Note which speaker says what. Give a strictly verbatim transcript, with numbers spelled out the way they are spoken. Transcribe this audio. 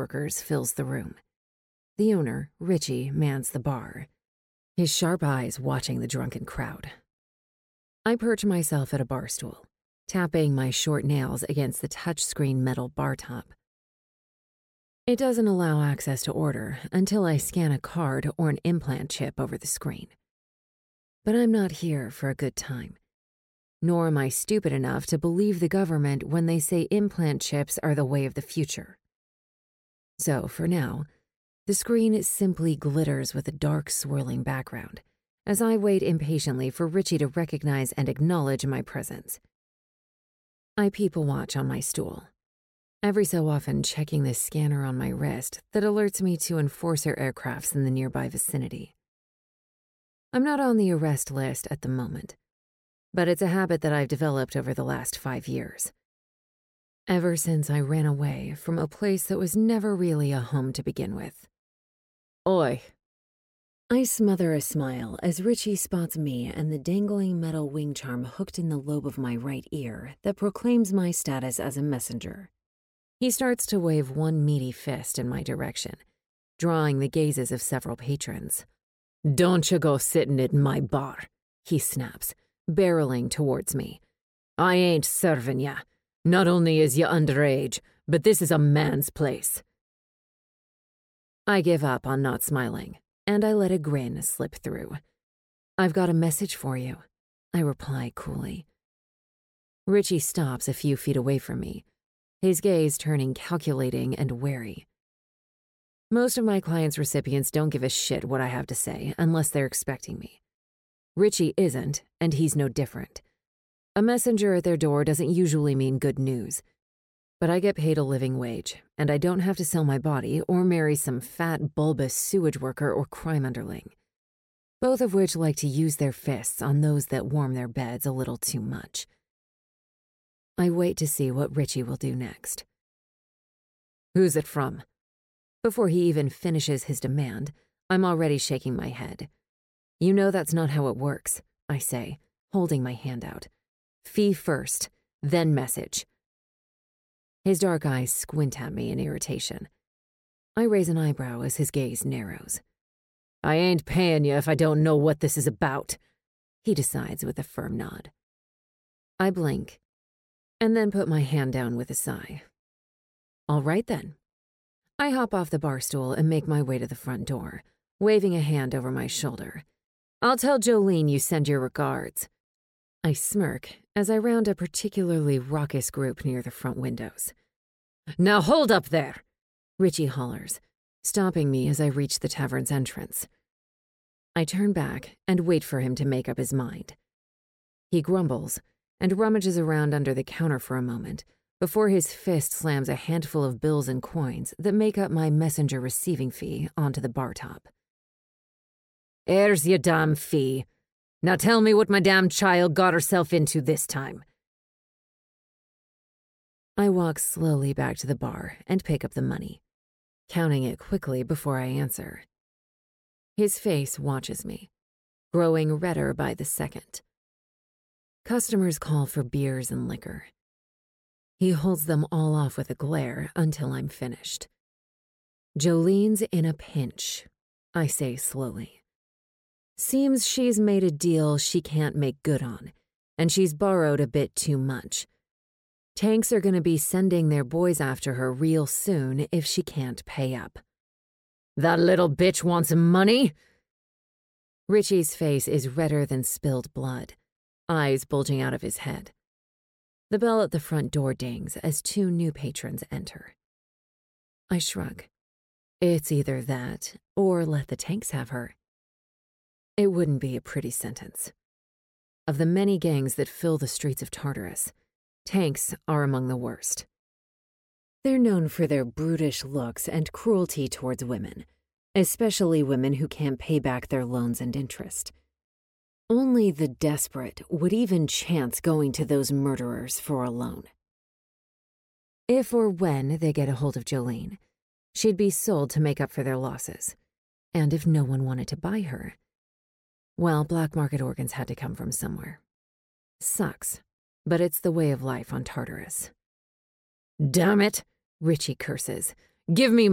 Speaker 1: workers fills the room. The owner, Richie, mans the bar, his sharp eyes watching the drunken crowd. I perch myself at a bar stool, tapping my short nails against the touchscreen metal bar top. It doesn't allow access to order until I scan a card or an implant chip over the screen. But I'm not here for a good time. Nor am I stupid enough to believe the government when they say implant chips are the way of the future. So, for now, the screen simply glitters with a dark, swirling background as I wait impatiently for Richie to recognize and acknowledge my presence. I people watch on my stool, every so often checking the scanner on my wrist that alerts me to enforcer aircrafts in the nearby vicinity. I'm not on the arrest list at the moment, but it's a habit that I've developed over the last five years. Ever since I ran away from a place that was never really a home to begin with. Oi. I smother a smile as Richie spots me and the dangling metal wing charm hooked in the lobe of my right ear that proclaims my status as a messenger. He starts to wave one meaty fist in my direction, drawing the gazes of several patrons. Don't you go sitting in my bar, he snaps, barreling towards me. I ain't serving ya. Not only is ya underage, but this is a man's place. I give up on not smiling, and I let a grin slip through. I've got a message for you, I reply coolly. Richie stops a few feet away from me, his gaze turning calculating and wary. Most of my clients' recipients don't give a shit what I have to say unless they're expecting me. Richie isn't, and he's no different. A messenger at their door doesn't usually mean good news. But I get paid a living wage, and I don't have to sell my body or marry some fat, bulbous sewage worker or crime underling, both of which like to use their fists on those that warm their beds a little too much. I wait to see what Richie will do next. Who's it from? Before he even finishes his demand, I'm already shaking my head. You know that's not how it works, I say, holding my hand out. Fee first, then message. His dark eyes squint at me in irritation. I raise an eyebrow as his gaze narrows. I ain't paying you if I don't know what this is about, he decides with a firm nod. I blink, and then put my hand down with a sigh. All right then. I hop off the bar stool and make my way to the front door, waving a hand over my shoulder. I'll tell Jolene you send your regards. I smirk as I round a particularly raucous group near the front windows. Now hold up there, Richie hollers, stopping me as I reach the tavern's entrance. I turn back and wait for him to make up his mind. He grumbles and rummages around under the counter for a moment before his fist slams a handful of bills and coins that make up my messenger receiving fee onto the bar top. Here's your damn fee. Now tell me what my damn child got herself into this time. I walk slowly back to the bar and pick up the money, counting it quickly before I answer. His face watches me, growing redder by the second. Customers call for beers and liquor. He holds them all off with a glare until I'm finished. Jolene's in a pinch, I say slowly. Seems she's made a deal she can't make good on, and she's borrowed a bit too much. Tanks are going to be sending their boys after her real soon if she can't pay up. That little bitch wants money? Richie's face is redder than spilled blood, eyes bulging out of his head. The bell at the front door dings as two new patrons enter. I shrug. It's either that or let the tanks have her. It wouldn't be a pretty sentence. Of the many gangs that fill the streets of Tartarus, tanks are among the worst. They're known for their brutish looks and cruelty towards women, especially women who can't pay back their loans and interest. Only the desperate would even chance going to those murderers for a loan. If or when they get a hold of Jolene, she'd be sold to make up for their losses. And if no one wanted to buy her, well, black market organs had to come from somewhere. Sucks, but it's the way of life on Tartarus. Damn it, Richie curses. Give me